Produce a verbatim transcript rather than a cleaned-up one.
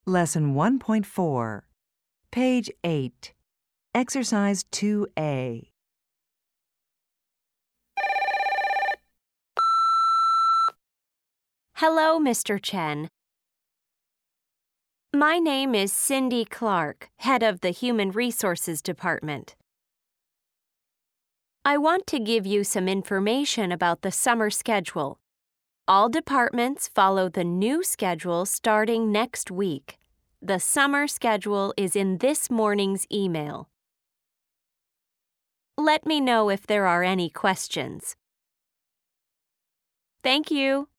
Lesson one point four, Page eight, Exercise two A. Hello, Mister Chen. My name is Cindy Clark, head of the Human Resources Department. I want to give you some information about the summer schedule. All departments follow the new schedule starting next week. The summer schedule is in this morning's email. Let me know if there are any questions. Thank you.